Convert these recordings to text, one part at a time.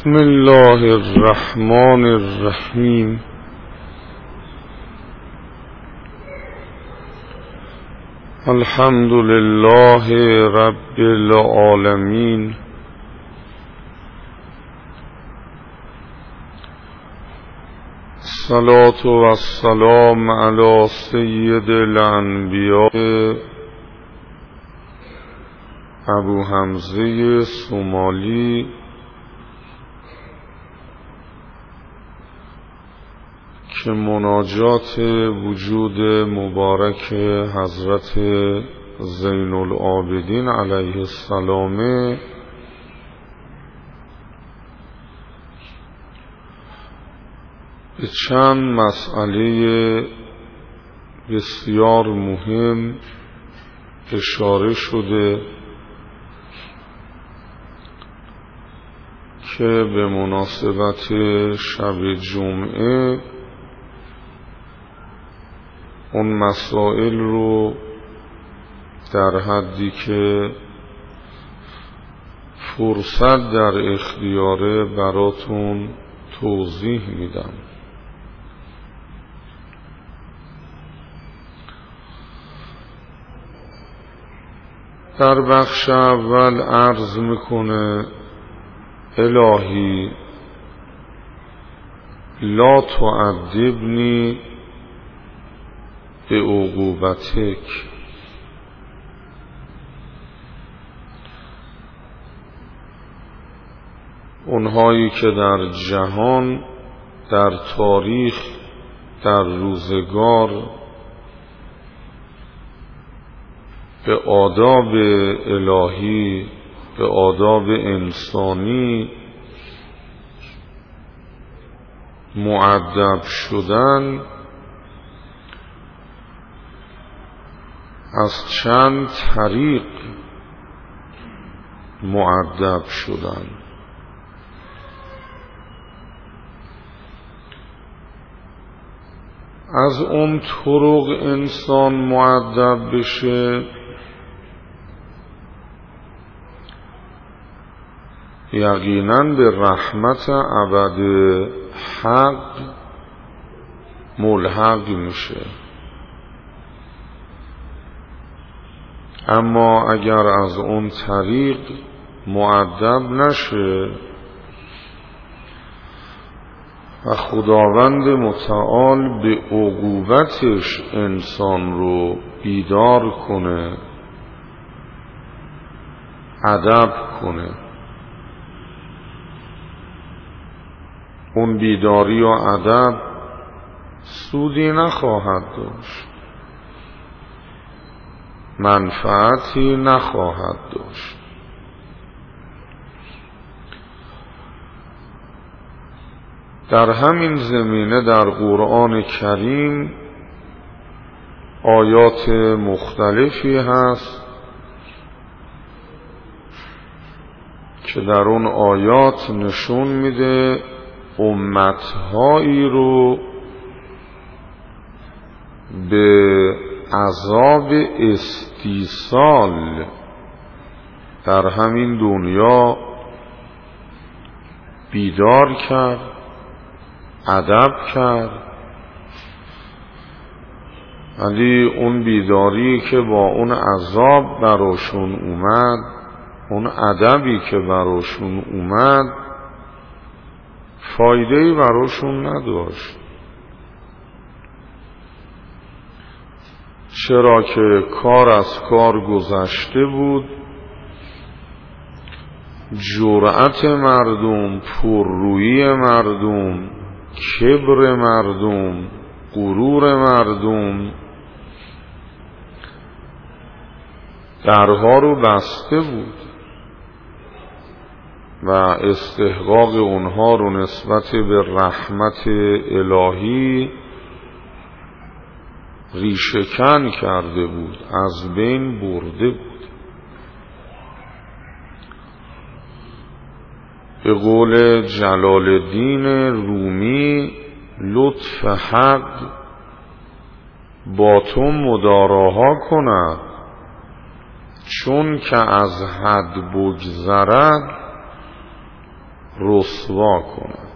بسم الله الرحمن الرحیم. الحمد لله رب العالمین. الصلاة و السلام علی سید الانبیاء ابو حمزه سومالی که مناجات وجود مبارک حضرت زین العابدین علیه السلام به چند مسئله بسیار مهم اشاره شده که به مناسبت شب جمعه اون مسائل رو در حدی که فرصت در اختیاره براتون توضیح میدم. در بخش اول عرض میکنه الهی لا تعذبنی به عقوبتک. اونهایی که در جهان، در تاریخ، در روزگار به آداب الهی، به آداب انسانی مؤدب شدن، از چند طریق مؤدب شدن. از اون طرق انسان مؤدب بشه یقیناً به رحمت ابد حق ملحق میشه. اما اگر از اون طریق مؤدب نشه و خداوند متعال به عقوبتش انسان رو بیدار کنه، ادب کنه، اون بیداری و ادب سودی نخواهد داشت، منفعتی نخواهد داشت. در همین زمینه در قرآن کریم آیات مختلفی هست که در اون آیات نشون میده امتهایی رو به عذاب استیصال در همین دنیا بیدار کرد، ادب کرد. ولی اون بیداری که با اون عذاب براشون اومد، اون ادبی که براشون اومد، فایده‌ای براشون نداشت. چرا که کار از کار گذشته بود، جرأت مردم، پررویی مردم، کبر مردم، غرور مردم درها رو بسته بود و استحقاق اونها رو نسبت به رحمت الهی ریشه‌کن کرده بود، از بین برده بود. به قول جلال الدین رومی لطف حق با تو مداراها کند، چون که از حد بگذرد رسوا کند.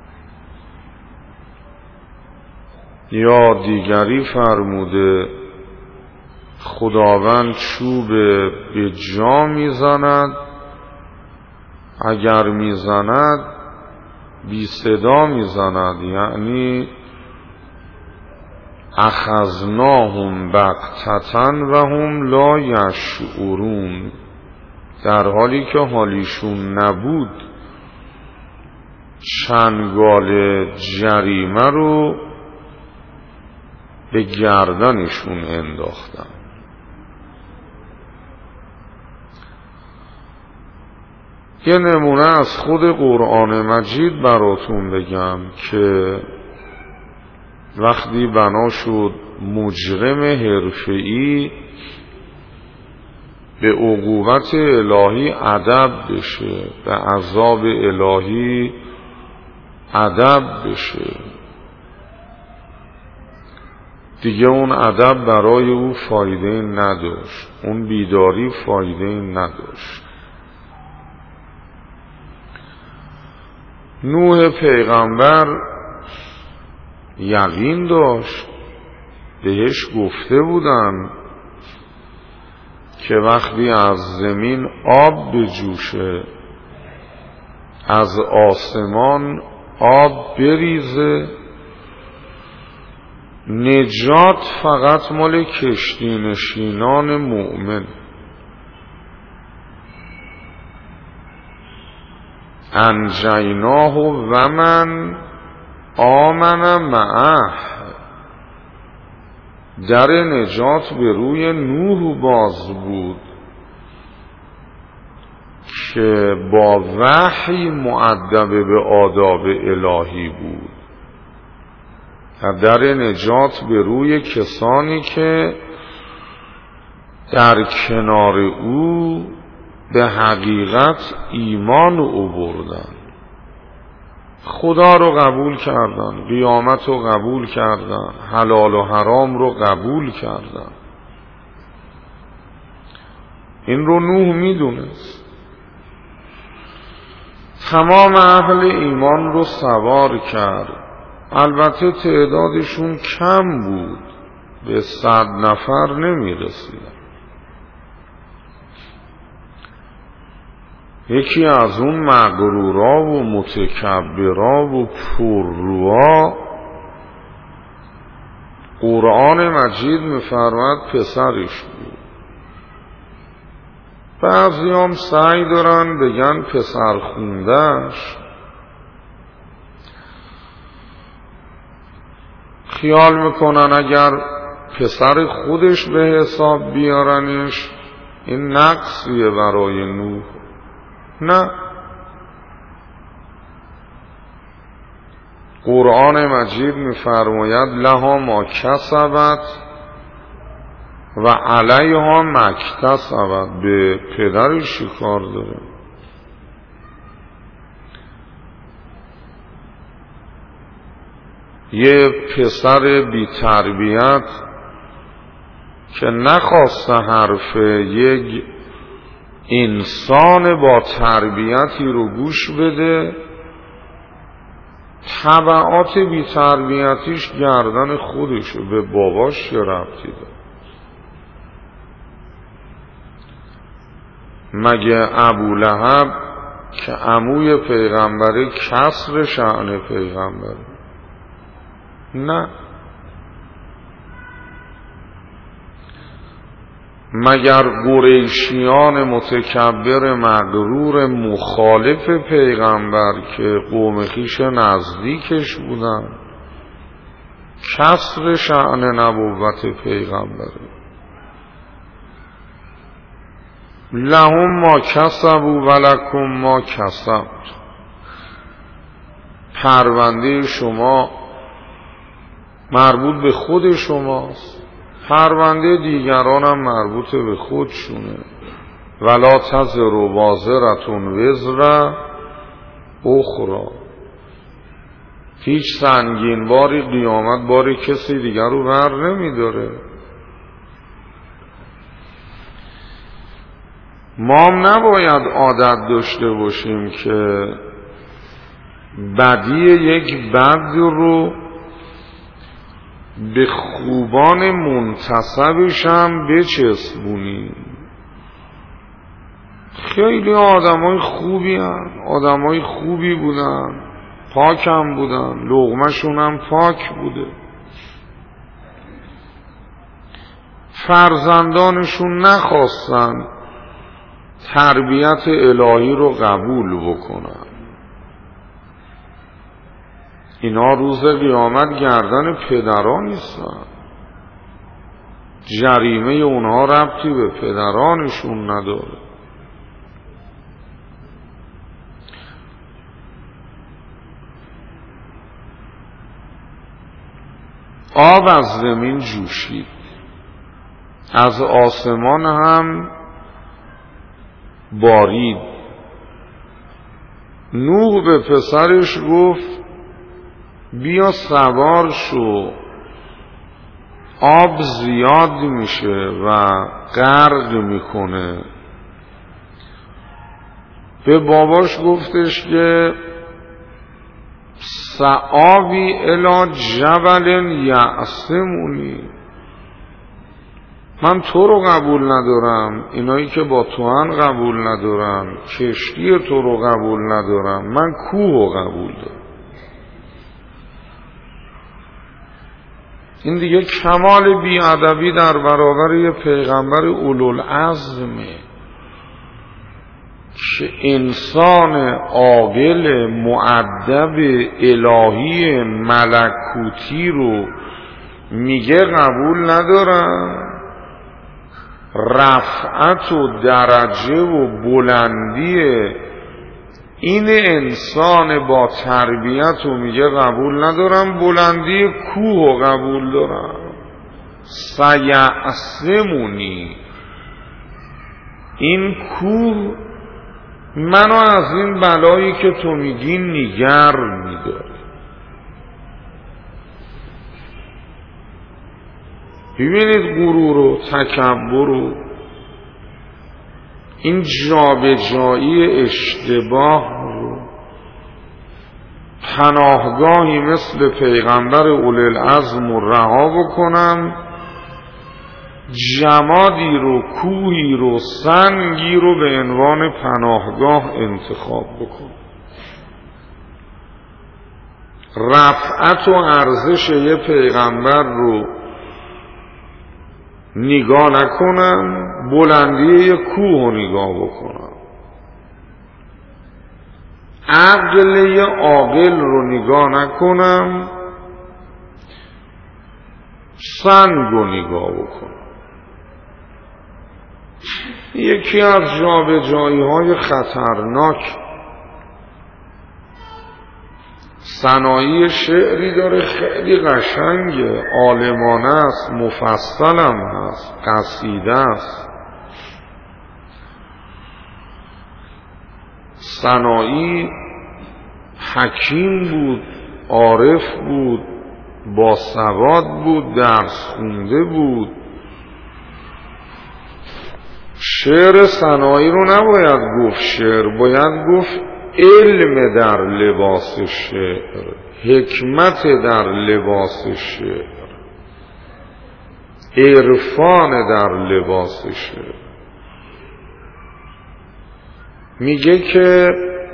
یا دیگری فرموده خداوند چوب به جا میزند، اگر میزند بی صدا میزند، یعنی اخذناهم بغتة و هم لا یشعرون، در حالی که حالیشون نبود چنگال جریمه رو به گردنشون انداختن. یه نمونه از خود قرآن مجید براتون بگم که وقتی بنا شد مجرم حرفه‌ای به عقوبت الهی ادب بشه، به عذاب الهی ادب بشه، دیگه اون ادب برای او فایده نداشت، اون بیداری فایده نداشت. نوح پیغمبر یقین داشت، بهش گفته بودن که وقتی از زمین آب بجوشه، از آسمان آب بریزه، نجات فقط مال کشتی نشینان مؤمن. انجیناه و من آمن معه، در نجات به روی نوح باز بود که با وحی مؤدب به آداب الهی بود، در نجات به روی کسانی که در کنار او به حقیقت ایمان آوردن، خدا رو قبول کردن، قیامت رو قبول کردن، حلال و حرام رو قبول کردن. این رو نوح میدونست. تمام اهل ایمان رو سوار کرد. البته تعدادشون کم بود، به 100 نفر نمیرسیدن. یکی از اون مغرورا و متکبرا و پرروا، قرآن مجید می‌فرماید پسرش بود. بعضی هم سعی دارن بگن پسر خوندهش، خیال میکنن اگر پسر خودش به حساب بیارنش این نقصیه برای نوح. نه، قرآن مجید می‌فرماید لها ما کسبت و علیها ما اکتسبت، به پدرش کار داره. یه پسر بی تربیت که نخواسته حرف یک انسان با تربیتی رو گوش بده، تبعات بی تربیتیش گردن خودشه، به باباش چه ربطی داره؟ مگه ابولهب که عموی پیغمبره کسر شأن پیغمبره؟ نه. مگر قریشیان متکبر مغرور مخالف پیغمبر که قوم خویش نزدیکش بودن کسر شأن نبوت پیغمبره؟ لهم ما کسبوا و لکم ما کسبت، پرونده شما مربوط به خود شماست، پرونده دیگران هم مربوط به خودشونه. ولا تزر وازرة وزر اخرى، هیچ سنگین باری قیامت باری کسی دیگر رو بر نمیداره. ما هم نباید عادت داشته باشیم که بدی یک بد رو به خوبان منتسبش هم بچسبونی. خیلی آدمای خوبی هن، آدمای خوبی بودن، پاک هم بودن، لقمه‌شون هم پاک بوده، فرزندانشون نخواستن تربیت الهی رو قبول بکنن. اینا روز قیامت گردن پدران نیستن، جریمه اونها ربطی به پدرانشون نداره. آب از زمین جوشید، از آسمان هم بارید. نوح به پسرش گفت بیا سوار شو، آب زیاد میشه و غرق میکنه. به باباش گفتش که سآوی الی جبل یعصمونی، من تو رو قبول ندارم، اینایی که با تو هن قبول ندارم، کشتی تو رو قبول ندارم، من کوه رو قبول دارم. این دیگه کمال بیادبی در برابر یه پیغمبر اولوالعزمه که انسان عاقل مؤدب الهی ملکوتی رو میگه قبول ندارم. رفعت و درجه و بلندی این انسان با تربیت رو میگه قبول ندارم، بلندی کوه رو قبول دارم. سیعصمونی، این کوه منو از این بلایی که تو میگی نگر میداره. ببینید غرور و تکبر و این جابجایی اشتباه رو. پناهگاهی مثل پیغمبر اولوالعزم رو رها بکنم، جمادی رو، کوهی رو، سنگی رو به عنوان پناهگاه انتخاب بکن. رفعت و ارزش یه پیغمبر رو نگاه نکنم، بلندی یه کوه رو نگاه بکنم. عقل یه عاقل رو نگاه نکنم، سنگ رو نگاه بکنم. یکی از جابجایی‌های خطرناک صنایع شعری داره، خیلی قشنگه، عالمانه است، مفصل هم هست، قصیده است. صنایع حکیم بود، عارف بود، باسواد بود، درس خونده بود. شعر صنایع رو نباید گفت شعر، باید گفت علم در لباس شعر، حکمت در لباس شعر، عرفان در لباس شعر. میگه که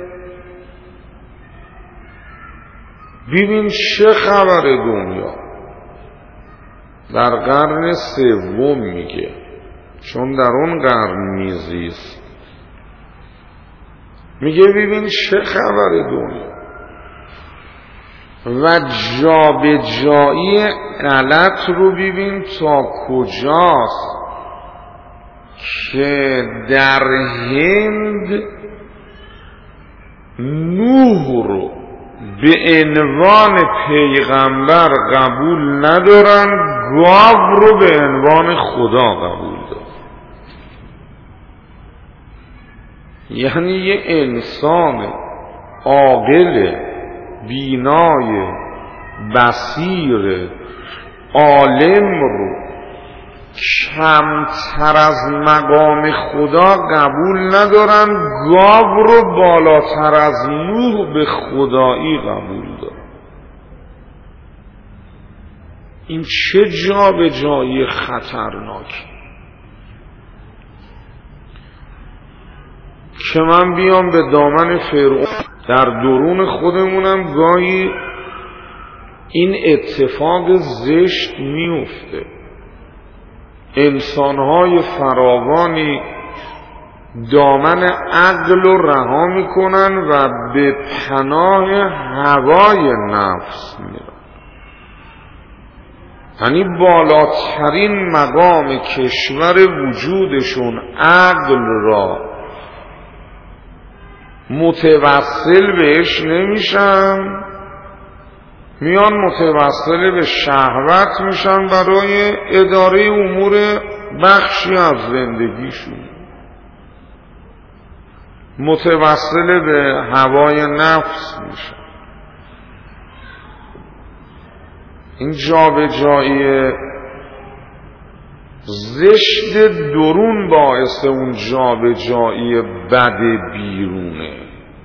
ببین چه خبر دنیا در قرن سوم، میگه چون در اون قرن میزیست. میگه ببین چه خبر دنیا و جابجایی غلط رو ببین تا کجاست که در هند نوح رو به عنوان پیغمبر قبول ندارن، گاو رو به عنوان خدا قبول دارن. یعنی یه انسان عاقل، بینای، بصیر، عالم رو کمتر از مقام خدا قبول ندارن، گاو رو بالاتر از نوح به خدایی قبول دارن. این چه جا به جایی خطرناکی که من بیام به دامن فرعون. در درون خودمونم گاهی این اتفاق زشت میفته. انسانهای فراوانی دامن عقل رو رها میکنن و به پناه هوای نفس میرن. یعنی بالاترین مقام کشور وجودشون عقل را متوسل بهش نمیشن، میان متوسل به شهوت میشن برای اداره امور بخشی از زندگیشون، متوسل به هوای نفس میشن. این جابجایی زشت درون باعث اون جابجایی بد بیرونه.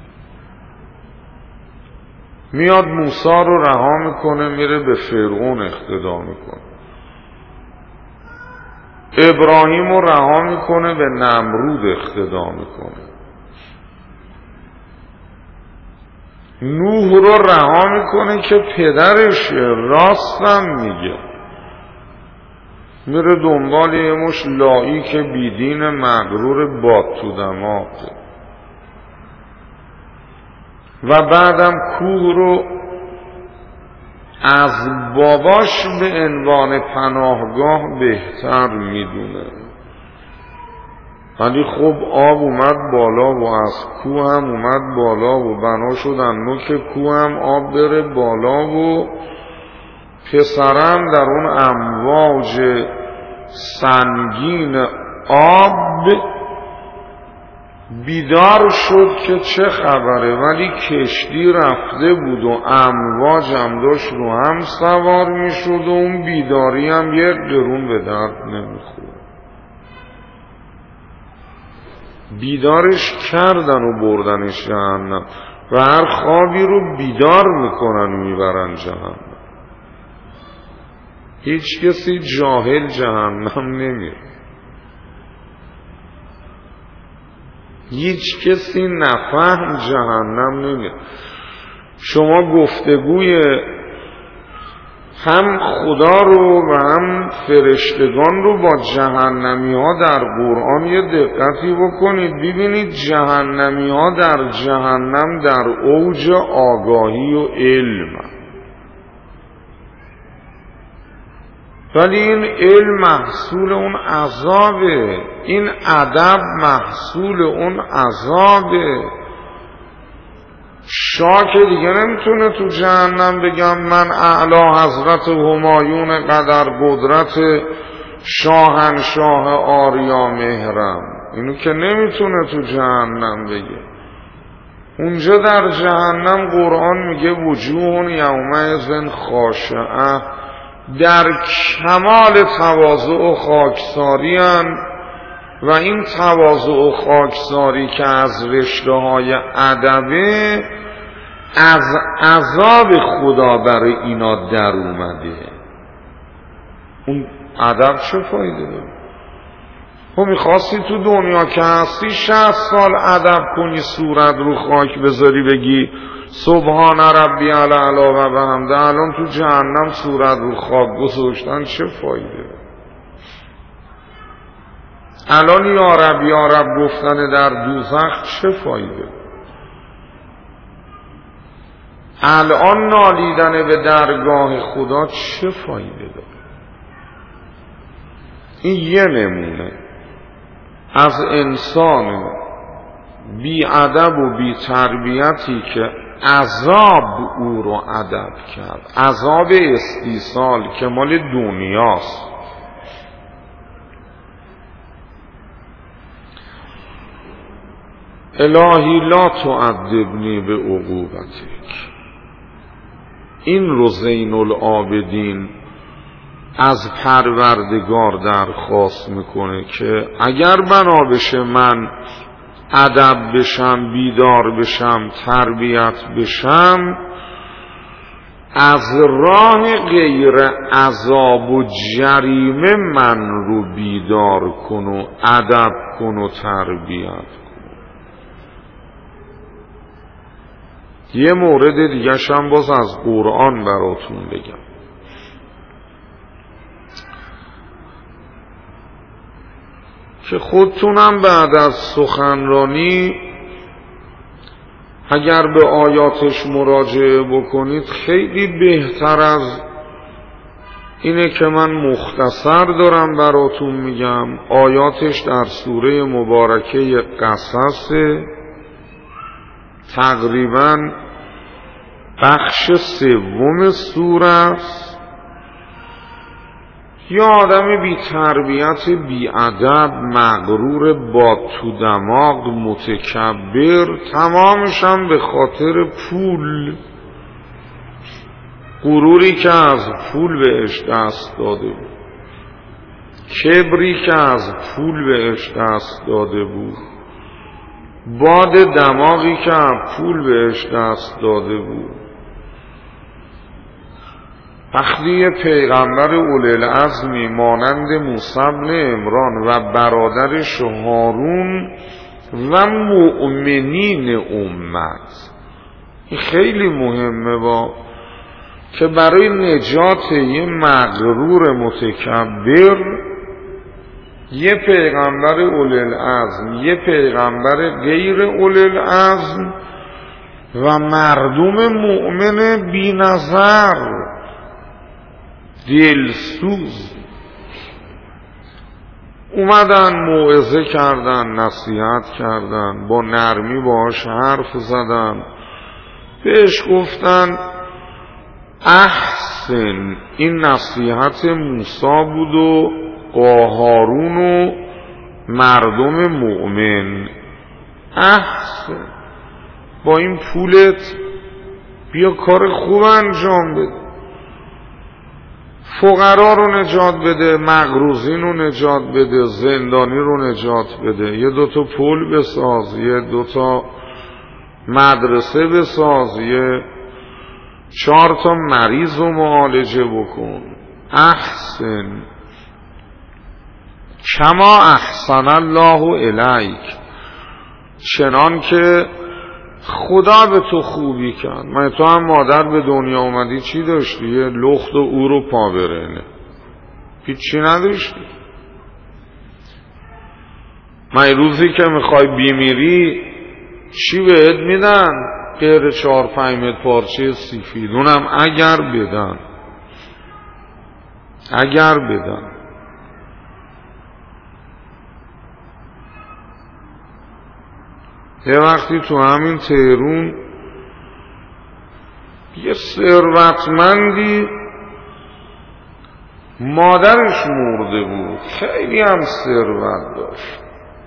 میاد موسی رو رها میکنه، میره به فرعون اقتدا میکنه. ابراهیم رو رها میکنه، به نمرود اقتدا میکنه. نوح رو رها میکنه که پدرش راستم میگه، میره دنبال یه مش لایی که بیدین مغرور باد تو دماغه و بعدم کوه رو از باباش به عنوان پناهگاه بهتر میدونه. ولی خب آب اومد بالا و از کوه هم اومد بالا و بنا شدن نوک کوه هم آب بره بالا و پسرم در اون امواج سنگین آب بیدار شد که چه خبره، ولی کشتی رفته بود و امواج هم داشت رو هم سوار می شد و اون بیداری هم یک قرون به درد نمیخورد. بیدارش کردن و بردنش جهنم و هر خوابی رو بیدار میکنن و میبرن جهنم. هیچ کسی جاهل جهنم نمیره، هیچ کسی نفهم جهنم نمیره. شما گفتگوی هم خدا رو و هم فرشتگان رو با جهنمی ها در قرآن یه دقتی بکنید، ببینید جهنمی ها در جهنم در اوج آگاهی و علم، ولی این علم محصول اون عذابه، این ادب محصول اون عذابه. شاه که دیگه نمیتونه تو جهنم بگم من اعلی حضرت همایون قدر قدرت شاهنشاه آریا مهرم، اینو که نمیتونه تو جهنم بگه. اونجا در جهنم قرآن میگه وجوه یومئذ خاشعه، در کمال تواضع و خاکساری هن و این تواضع و خاکساری که از رشته های ادبه از عذاب خدا برای اینا در اومده. اون ادب چه فایده داره؟ تو میخواستی تو دنیا که هستی 60 سال ادب کنی، صورت رو خاک بذاری بگی سبحان ربی الاعلی و بحمده، الان تو جهنم صورت رو خاک گذاشتن چه فایده؟ الان یا رب گفتن در دوزخ چه فایده؟ الان نالیدن به درگاه خدا چه فایده داره؟ این یه نمونه از انسان بی ادب و بی تربیتی که عذاب او رو ادب کرد، عذاب استیصال که مال دنیاست. الهی لا تعذبنی به عقوبتک. این رو زین العابدین از پروردگار درخواست میکنه که اگر بنا بشه من ادب بشم، بیدار بشم، تربیت بشم، از راه غیر عذاب و جریمه من رو بیدار کن و ادب کن و تربیت کن. یه مورد دیگه هم باز از قرآن براتون بگم. که خودتونم بعد از سخنرانی اگر به آیاتش مراجعه بکنید خیلی بهتر از اینه که من مختصر دارم براتون میگم. آیاتش در سوره مبارکه قصص، تقریبا بخش سوم سوره است. یا آدم بی تربیت، بی ادب، مغرور، با تو دماغ، متکبر، تمامشم به خاطر پول، غروری که از پول بهش دست داده بود، کبری که از پول بهش دست داده بود، باد دماغی که از پول بهش دست داده بود. وقتی پیغمبر اولوالعزمی مانند موسی بن عمران و برادرش هارون و مؤمنین امت، این خیلی مهمه با که برای نجات یه مغرور متکبر یه پیغمبر اولوالعزم، یه پیغمبر غیر اولوالعزم و مردم مؤمن بی نظر، دلسوز اومدن موعظه کردن، نصیحت کردن، با نرمی باهاش حرف زدن، بهش گفتن احسن. این نصیحت موسی بود و هارون و مردم مؤمن. احسن، با این پولت بیا کار خوب انجام بده، فقرا رو نجات بده، مغروزین رو نجات بده، زندانی رو نجات بده، یه دوتا پل بساز، یه دوتا مدرسه بساز، یه 4 تا مریض رو معالجه بکن. احسن کما احسن الله الیک، چنان که خدا به تو خوبی کرد. من تو هم مادر به دنیا اومدی چی داشتی؟ یه لخت و اور و پا برهنه، هیچی نداشتی. من روزی که میخوای بیمیری چی بهت میدن؟ غیر 4-5 متر پارچه سفید، اونم اگر بدن. یه وقتی تو همین تهرون یه ثروتمندی مادرش مرده بود، خیلی هم ثروت داشت،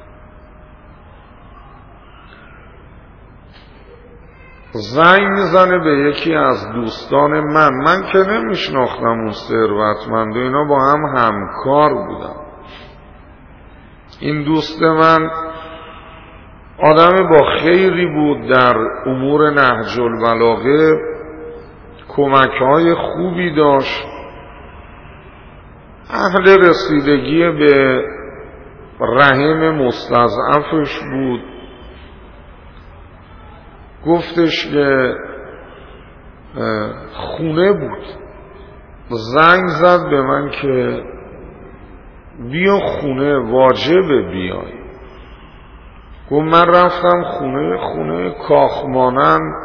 زنگ میزنه به یکی از دوستان من که نمیشناختم اون ثروتمند و اینا، با هم همکار بودم. این دوست من آدم با خیری بود، در امور نهج البلاغه کمک‌های خوبی داشت، اهل رسیدگی به رحم مستضعفش بود. گفتش که خونه بود، زنگ زد به من که بیا خونه، واجبه بیای. گفت من رفتم خونه کاخمانند،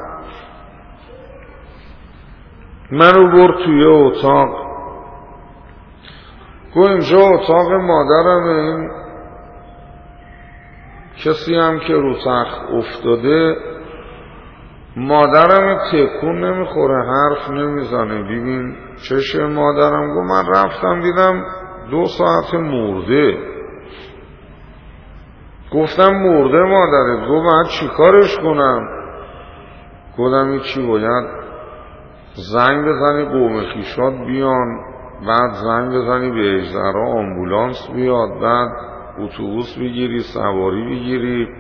منو برد توی اتاق. گفت اینجا اتاق مادرمه، این کسی هم که رو تخت افتاده مادرم تکون نمیخوره، حرف نمیزنه، ببین چشه مادرم. گفت من رفتم دیدم 2 ساعت مرده. گفتم مرده مادرت؟ گفت من چی کارش کنم؟ گفتم چی باید زنگ بزنی قوم خویشات بیان بعد زنگ بزنی به اجزرا آمبولانس بیاد، بعد اتوبوس بگیری، سواری بگیری.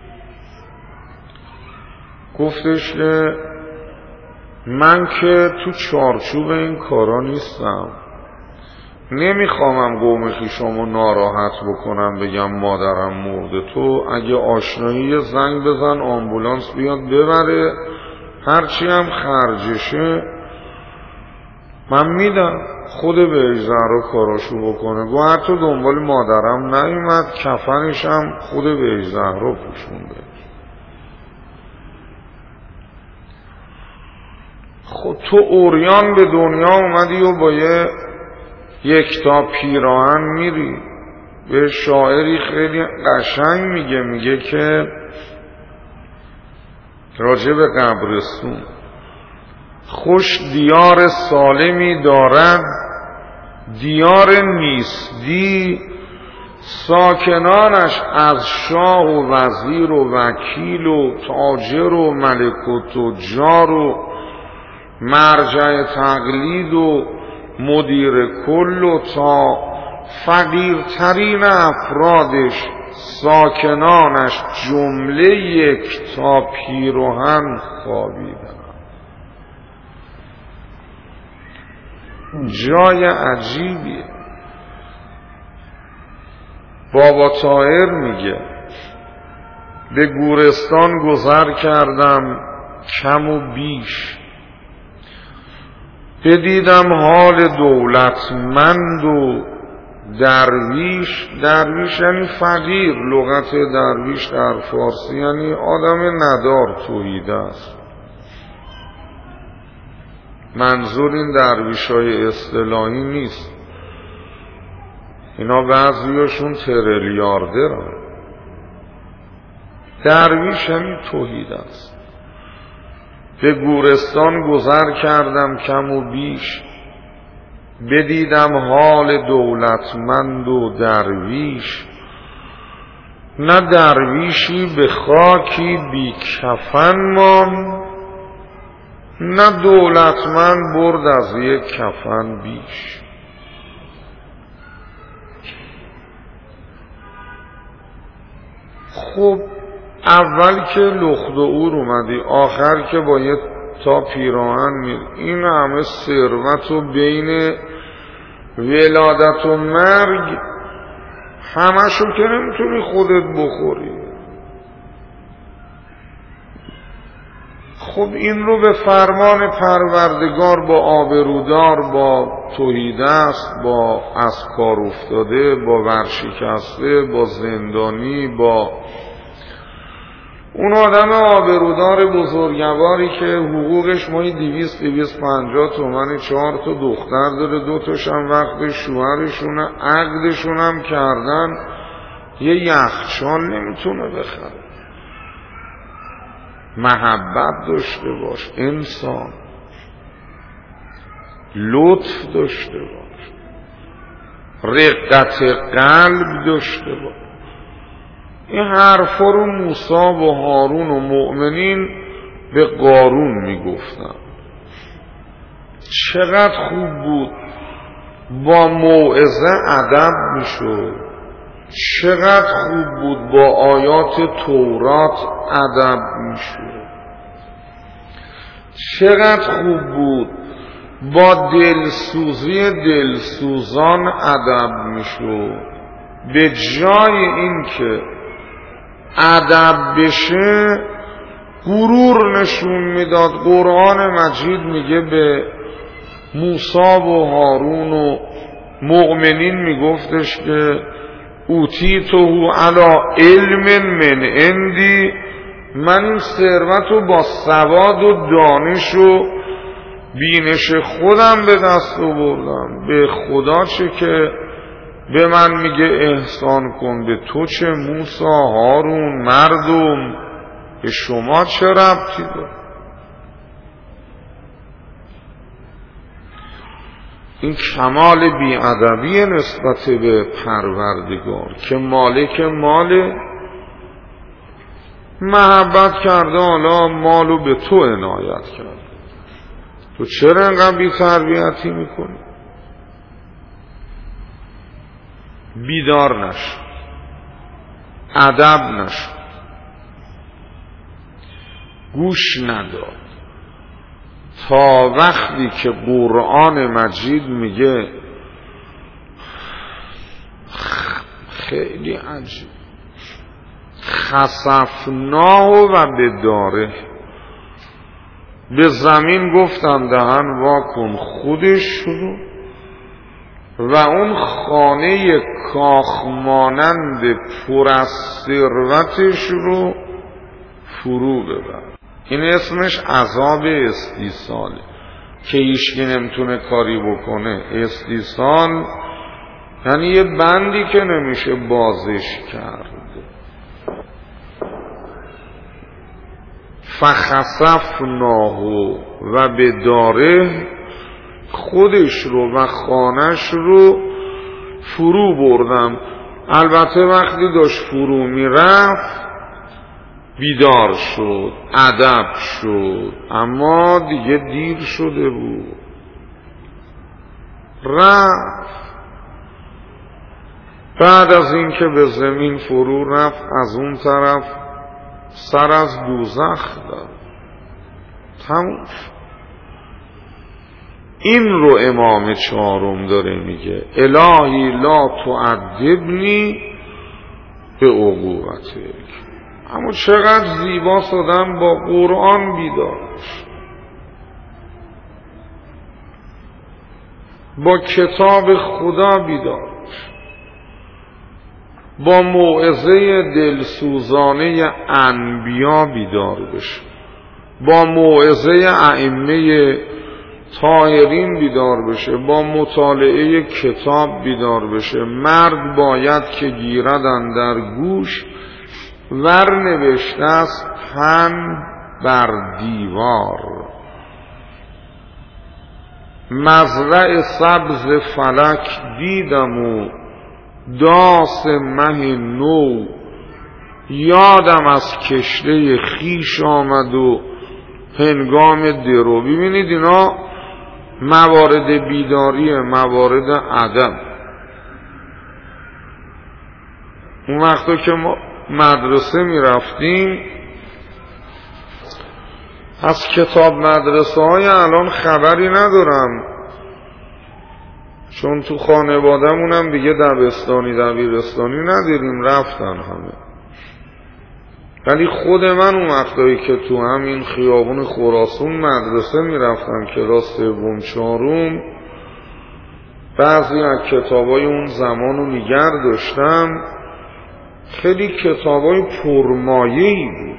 گفتش که من که تو چارچوب این کارا نیستم، نمیخوامم قوم خویشامو ناراحت بکنم بگم مادرم مرده. تو اگه آشنایی زنگ بزن آمبولانس بیاد ببره، هرچی هم خرجشه من میدم، خود به اجزرا کاراشو بکنه. گوه حتی دنبال مادرم نیومد، کفنشم خود به اجزرا پوشونده. خود تو اوریان به دنیا اومدی و با یک تا پیراهن میری. به شاعری خیلی قشنگ میگه که راجع به قبرستون، خوش دیار سالمی دارد دیار نیستی، ساکنانش از شاه و وزیر و وکیل و تاجر و ملک و تجار و مرجع تقلید و مدیر کل و تا فقیرترین افرادش ساکنانش جمله یک تا پیراهن خوابیدن. جای عجیبیه. بابا طاهر میگه به گورستان گذر کردم کم و بیش، بدیدم حال دولتمند و درویش. درویش یعنی فقیر، لغت درویش در فارسی یعنی آدم ندار، توحیده است. منظور این درویشای اصطلاحی نیست، اینا بعضیاشون تریلیاردرن. درویش یعنی توحید است. به گورستان گذر کردم کم و بیش، بدیدم حال دولتمند و درویش. نه درویشی به خاکی بی کفن ماند، نه دولتمند برد از یک کفن بیش. خب اول که لخت و اور اومدی، آخر که با یه تا پیراهن میری، این همه ثروت و بین ولادت و مرگ همشو که نمیتونی خودت بخوری. خب این رو به فرمان پروردگار با آبرودار، با توحیدست، با از کار افتاده، با ورشکسته، با زندانی، با اون آدم آبرودار بزرگواری که حقوقش ماهی 200-250 تومن، 4 تا دختر داره، 2 تاشم وقت شوهرشونه، عقدشون هم کردن، یه یخچال نمیتونه بخره. محبت داشته باش انسان، لطف داشته باش، رقت قلب داشته باش. این حرفا رو موسی و هارون و مؤمنین به قارون میگفتن. چقدر خوب بود با موعظه ادب میشد، چقدر خوب بود با آیات تورات ادب میشد، چقدر خوب بود با دلسوزی دلسوزان ادب میشد. به جای این که ادب بشه غرور نشون میداد. قرآن مجید میگه به موسی و هارون و مؤمنین میگفتش که اوتیتو علی علم من عندی، من این ثروت رو با سواد و دانش و بینش خودم به دست آوردم. به خدا چه که به من میگه احسان کن، به تو چه موسی، هارون، مردم، به شما چه ربطی داره؟ این کمال بی‌ادبی نسبت به پروردگار که مالک مال، محبت کرده، حالا مالو به تو عنایت کرده، تو چرا انقدر بی تربیتی میکنی؟ بیدار نشد، ادب نشد، گوش نداد تا وقتی که قرآن مجید میگه خیلی عجیب، خسفناه و بداره، به زمین گفتم دهن واکن خودش رو و اون خانه کاخ مانند پر از ثروتش رو فرو ببر. این اسمش عذاب استیصاله که هیچکی نمیتونه کاری بکنه. استیصال یعنی یه بندی که نمیشه بازش کرد. فخسفناه و بداره، خودش رو و خانش رو فرو بردم. البته وقتی داشت فرو میرفت بیدار شد، ادب شد، اما دیگه دیر شده بود. رفت. بعد از این که به زمین فرو رفت، از اون طرف سر از دوزخ داد. تموم شد. این رو امام چهارم داره میگه الهی لا تعذبنی به عقوبتک. اما چقدر زیبا شدن با قرآن بیدار، با کتاب خدا بیدار، با موعظه دلسوزانه انبیا بیدار بشه، با موعظه ائمه طاهرین بیدار بشه، با مطالعه کتاب بیدار بشه. مرد باید که گیردن در گوش ور نوشته است پن بر دیوار. مزرع سبز فلک دیدم و داس مه نو، یادم از کشته خیش آمد و هنگام درو. ببینید اینا موارد بیداری، موارد ادب. اون وقتا که ما مدرسه می رفتیم، از کتاب مدرسه های الان خبری ندارم، چون تو خانواده‌مون هم دیگه دبستانی دبیرستانی نداریم، رفتن همه. ولی خود من اون وقتایی که تو همین خیابون خراسان مدرسه می رفتم، کلاس سوم چهارم، بعضی از کتابای اون زمان رو نگر داشتم. خیلی کتابای پرمایه‌ای بود.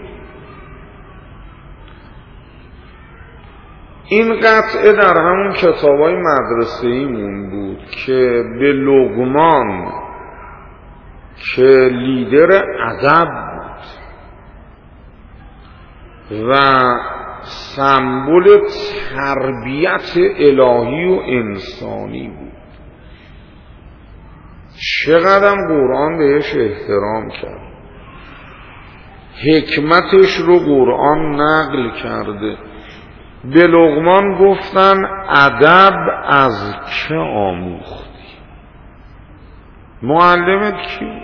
این قطعه در همون کتابای مدرسه‌ایمون بود که به لقمان که لیدر ادب بود و سمبل تربیت الهی و انسانی بود، چقدر قرآن بهش احترام کرد، حکمتش رو قرآن نقل کرده. به لقمان گفتن ادب از که آموختی؟ معلمت کی؟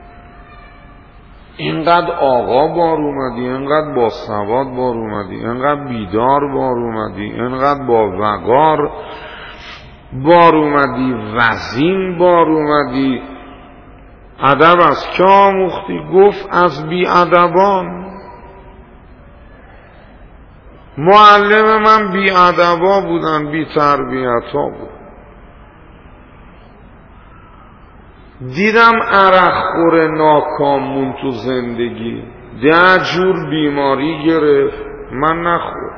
اینقدر آقا بار اومدی، اینقدر با سواد بار اومدی، اینقدر بیدار بار اومدی، اینقدر با وقار بار اومدی، وزین بار اومدی، ادب از که آموختی؟ گفت از بی ادبان. معلم من بی ادبا بودن، بی تربیتا بود. دیدم عرق خور ناکامون تو زندگی 10 جور بیماری گرفت، من نخور.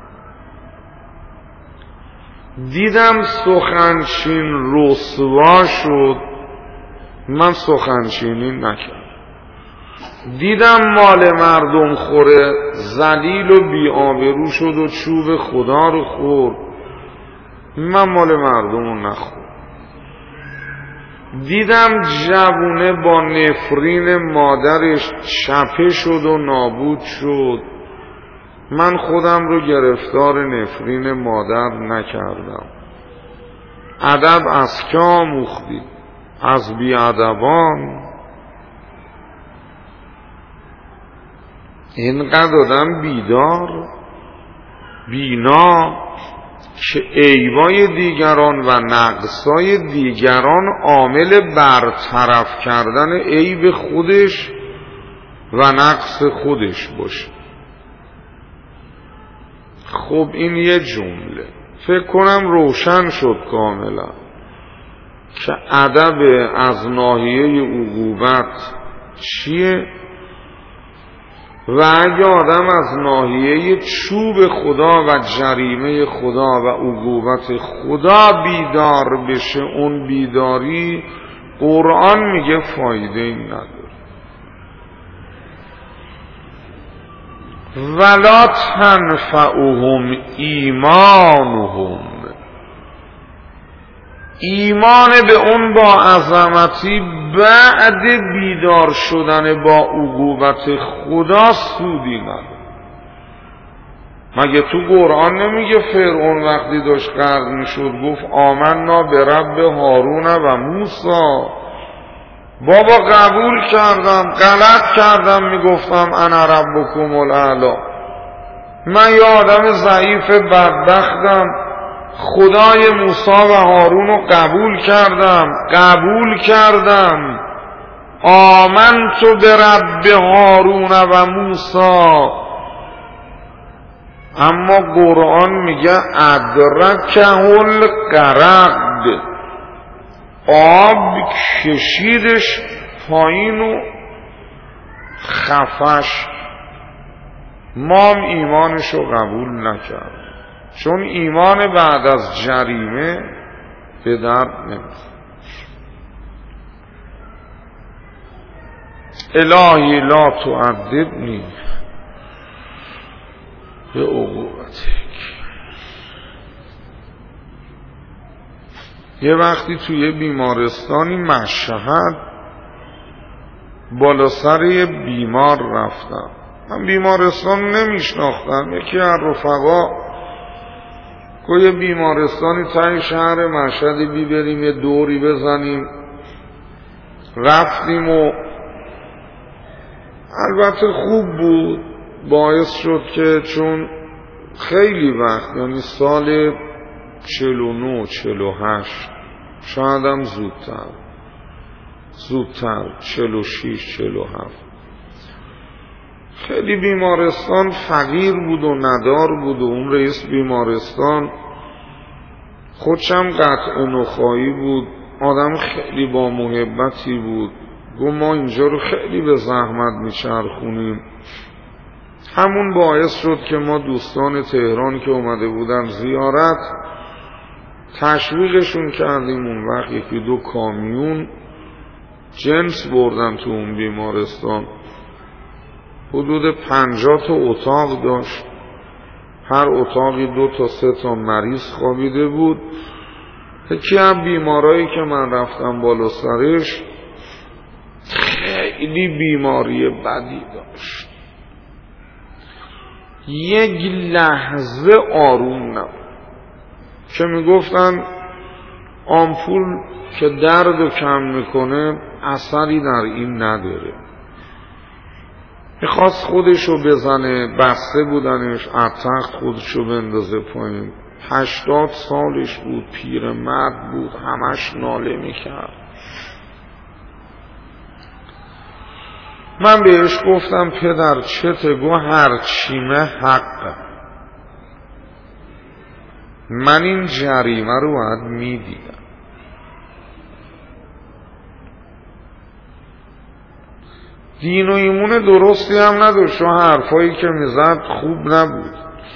دیدم سخنچین رسوا شد، من سخنچینی نکردم. دیدم مال مردم خوره ذلیل و بی‌آبرو شد و چوب خدا رو خورد، من مال مردم رو نخورد. دیدم جوونه با نفرین مادرش چپه شد و نابود شد، من خودم رو گرفتار نفرین مادر نکردم. ادب از که آموختی؟ از بیادبان اینقدر آدم بیدار بینا که عیبای دیگران و نقصای دیگران عامل برطرف کردن عیب خودش و نقص خودش باشه. خب این یه جمله فکر کنم روشن شد کاملا که ادب از ناحیه عقوبت چیه و اگه آدم از ناحیه چوب خدا و جریمه خدا و عقوبت خدا بیدار بشه، اون بیداری قرآن میگه فایده این نداره. ولا تنفعهم ایمانهم، ایمان به اون با عظمتی بعد بیدار شدن با عقوبت خدا سودی نداره. مگه تو قرآن نمیگه فرعون وقتی داشت غرق میشد گفت آمنا به رب هارون و موسی؟ بابا قبول کردم، غلط کردم، میگفتم انا ربکم الاعلی، من یه آدم ضعیف بدبختم، خدای موسی و هارون رو قبول کردم آمنت به رب هارون و موسی. اما قرآن میگه ادرکه الغرق، آب کشیدش پایین و خفش. ما هم ایمانش رو قبول نکرد، چون ایمان بعد از جریمه به درد نمیخوره. الهی لا تعذبنی به عقوبتک. یه وقتی توی بیمارستانی مشهد بالا سر یه بیمار رفتم، من بیمارستان نمیشناختم، یکی از رفقا گفت یه بیمارستانی تای شهر مشهدی بریم یه دوری بزنیم. رفتیم و البته خوب بود، باعث شد که چون خیلی وقت، یعنی سال 49 48 شاید هم زودتر 46 47 خیلی بیمارستان فقیر بود و ندار بود و اون رئیس بیمارستان خودشم قطع نخایی بود، آدم خیلی با محبتی بود. گفت ما اینجا رو خیلی به زحمت میچرخونیم. همون باعث شد که ما دوستان تهران که اومده بودن زیارت تشویقشون کردیم. اون وقت یکی دو کامیون جنس بردن تو اون بیمارستان. حدود 50 تا اتاق داشت، هر اتاقی 2 تا 3 تا مریض خوابیده بود. یکی از بیمارایی که من رفتم بالا سرش خیلی بیماری بدی داشت، یک لحظه آروم نبود که میگفتن آمپول که دردو کم میکنه اثری در این نداره. میخواست خودشو بزنه، بسته بودنش، از تخت خودشو بندازه پایین. 80 سالش بود، پیرمرد بود، همش ناله میکرد. من بهش گفتم پدر چته؟ گو هرچیمه حقه، من این جریمه رو باید میدیدم. دین و ایمون درستی هم نداشت و حرفایی که میزد خوب نبود،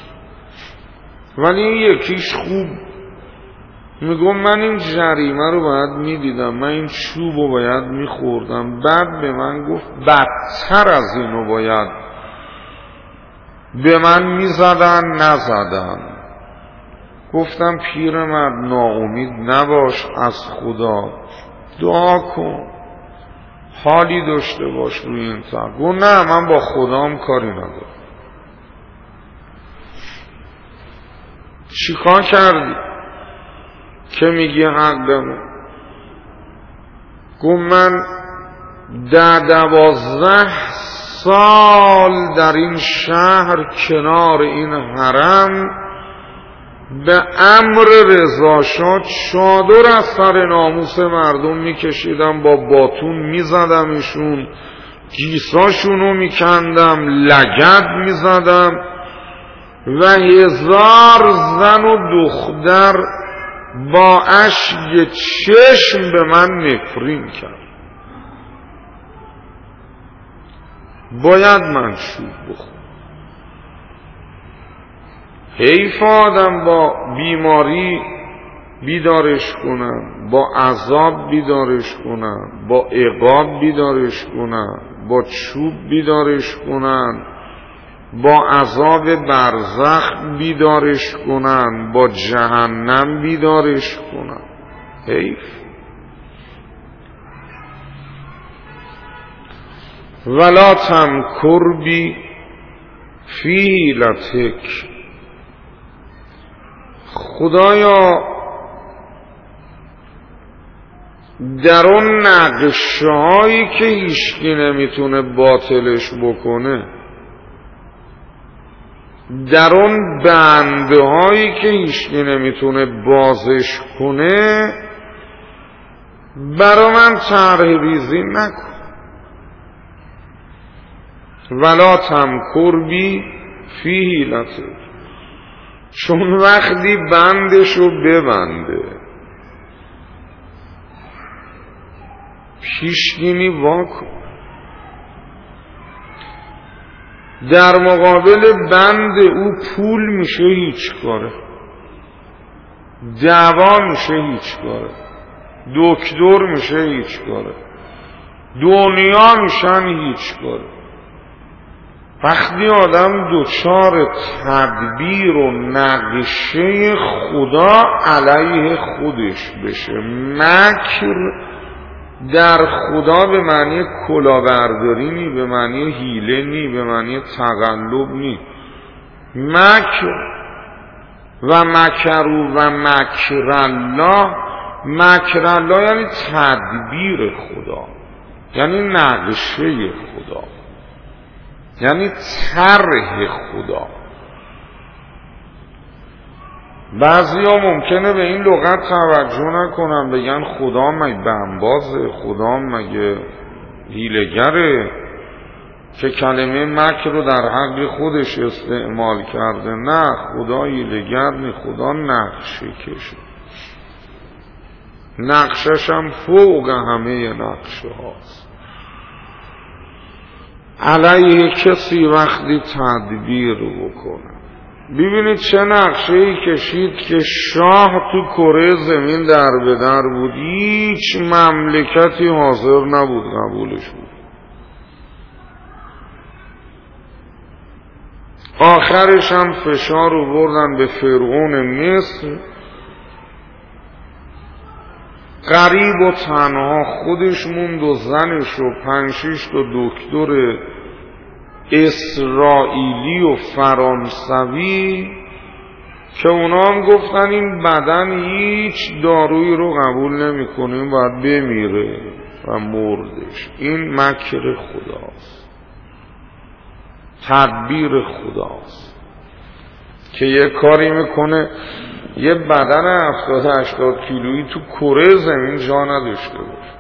ولی این یکیش خوب. میگم من این جریمه رو باید میدیدم، من این چوب رو باید میخوردم. بعد به من گفت بدتر از اینو باید به من میزدن نزدن. گفتم پیرمرد ناامید نباش از خدا، دعا کن، حالی داشته باش روی این تن. گفت نه من با خدام کاری ندارم. چیکار کردی که میگی حق دمه؟ گفت من 12 سال در این شهر کنار این حرم به امر رضاشاه چادر از سر ناموس مردم میکشیدم، با باتون میزدمشون، گیساشونو میکندم، لگد میزدم و 1000 زن و دختر با اشک چشم به من نفرین کرد. باید من چوب بخورم. حیف آدم با بیماری بیدارش کنن، با عذاب بیدارش کنن، با عقاب بیدارش کنن، با چوب بیدارش کنن، با عذاب برزخ بیدارش کنن، با جهنم بیدارش کنن. حیف. ولا تمکر بی فی حیلتک. خدایا در اون نقشه هایی که هیچکی نمیتونه باطلش بکنه، در اون بنده هایی که هیچکی نمیتونه بازش کنه، برا من طرح ریزی نکن. ولا تمکر بی فی حیلتک. چون وقتی بندشو ببنده پیشگینی واکن. در مقابل بند او پول میشه هیچ کاره، دعوا میشه هیچ کاره، دکتر میشه هیچ کاره، دنیا میشن هیچ کاره. وقتی آدم دچار تدبیر و نقشه خدا علیه خودش بشه، مکر در خدا به معنی کلاهبرداری نی، به معنی حیله نی، به معنی تقلب نی. مکر و مکروا و مکر الله، مکر الله یعنی تدبیر خدا، یعنی نقشه خدا، یعنی طرح خدا. بعضی ها ممکنه به این لغت توجه نکنن، بگن خدا مگه بنبازه، خدا مگه حیله‌گره که کلمه مکر رو در حق خودش استعمال کرده. نه، خدا حیله‌گر نیست، خدا نقشه کشه. نقشش هم فوق همه نقشه هاست. علیه کسی وقتی تدبیر بکنه. ببینید چه نقشه‌ای کشید که شاه تو کره زمین در به در بود، هیچ مملکتی حاضر نبود قبولش بود. آخرش هم فشار آوردن به فرعون مصر، غریب و تنها خودش موند و زنش و 5-6 تا دکتر اسرائیلی و فرانسوی که اونا هم گفتن این بدن هیچ دارویی رو قبول نمی‌کنه، باید بمیره و مردش. این مکر خداست، تدبیر خداست که یه کاری میکنه یه بدن 70-80 کیلویی تو کره زمین جا نداشته باشه.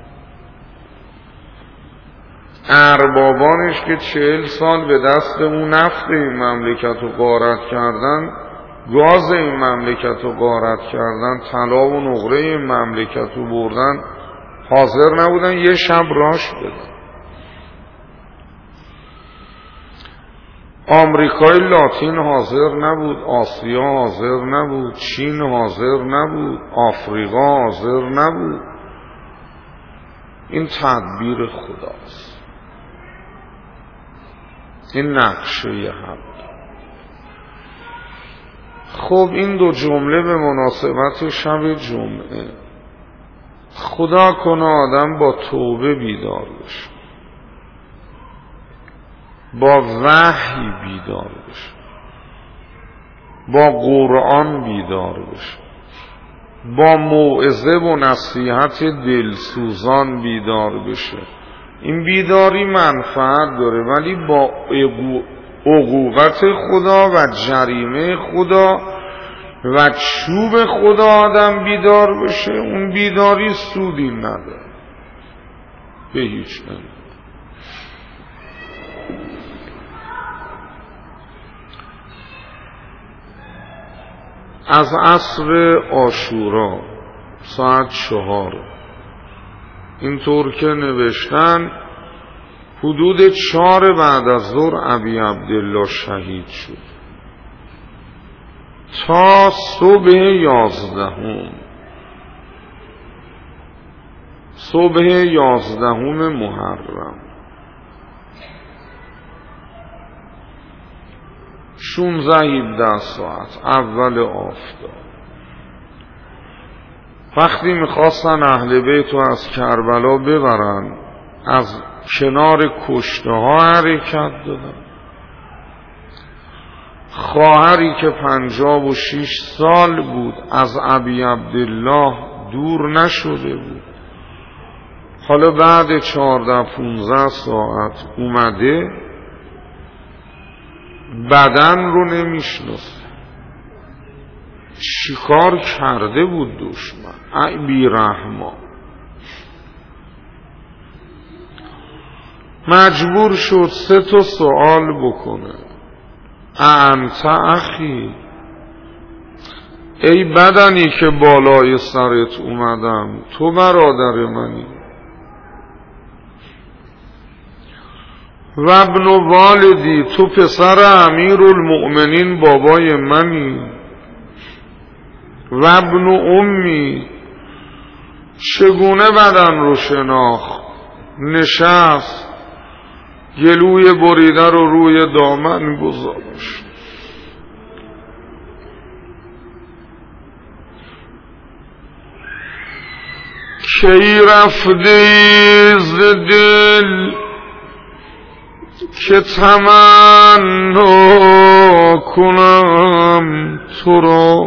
اربابانش که 40 سال به دست اون نفت این مملکت رو غارت کردن، گاز این مملکت رو غارت کردن، طلا و نقره این مملکت رو بردن، حاضر نبودن یه شب راش بدن. آمریکای لاتین حاضر نبود، آسیا حاضر نبود، چین حاضر نبود، آفریقا حاضر نبود. این تدبیر خداست، این نقشه حق. خب این دو جمله به مناسبت شب جمعه. خدا کنه آدم با توبه بیدار بشه، با وحی بیدار بشه، با قرآن بیدار بشه، با موعظه و نصیحت دلسوزان بیدار بشه. این بیداری منفعت داره، ولی با عقوبت خدا و جریمه خدا و چوب خدا آدم بیدار بشه، اون بیداری سودی نداره، به هیچ نداره. از عصر عاشورا ساعت 4 اینطور که نوشتن حدود 4 بعد از ظهر ابی عبدالله شهید شد تا صبح 11 محرم 16-17 ساعت اول آفتاب. وقتی میخواستن اهل بیت رو از کربلا ببرن، از کنار کشته ها حرکت دادن. خواهری که 56 سال بود از ابی عبدالله دور نشده بود، حالا بعد 14-15 ساعت اومده، بدن رو نمیشناسه. چیکار کرده بود دشمن؟ ای بیرحما. مجبور شد 3 سوال بکنه. انت اخی، ای بدنی که بالای سرت اومدم، تو برادر منی. و ابن والدی، تو پسر امیرالمؤمنین بابای منی. و ابن امی، چگونه بدن رو شناخت؟ نشست، گلوی بریده رو روی دامن گذاشت. کی رفته ز دل که تمنا کنم تو را،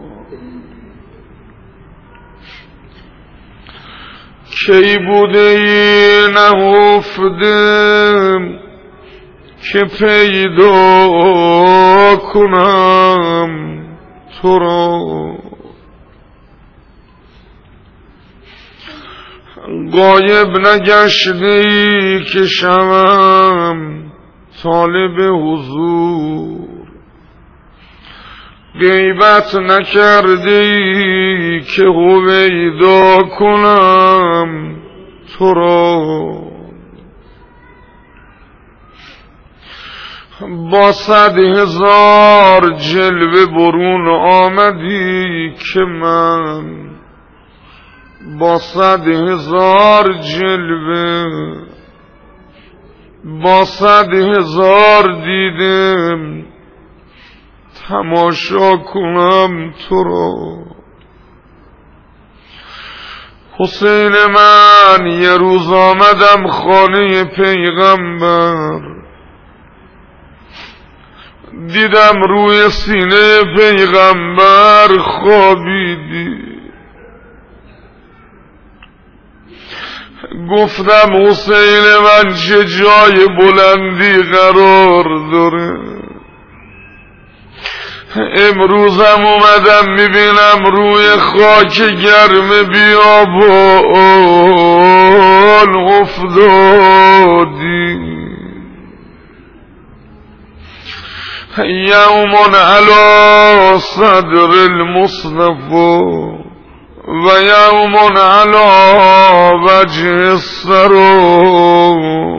کی بوده ای نهفته که پیدا کنم تو را. غایب نگشته ای که شوم طالب حضور، غیبت نکرده ای که هویدا کنم تو را. با 100,000 جلوه برون آمدی که من با 100,000 جلوه، با 100,000 دیدم تماشا کنم تو را. حسین من یه روز آمدم خانه پیغمبر، دیدم روی سینه پیغمبر خوابیدی. گفتم حسین من چه جای بلندی قرار داره، امروزم اومدم میبینم روی خاک گرم بیابان افتادی. یوم علی صدر المصطفى و یوم علی وجه السرا.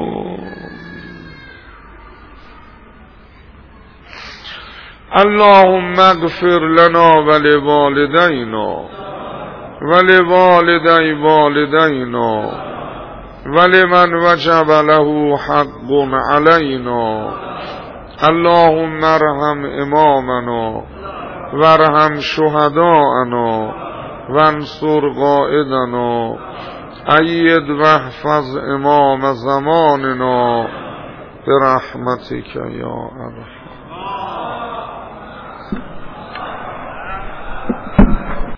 اللهم اغفر لنا ولوالدینا ولوالدی والدینا ولمن وجب له حق علینا. اللهم ارحم امامنا وارحم شهداءنا وانصر قائدنا. اید واحفظ امام زماننا برحمتك یا ارحم.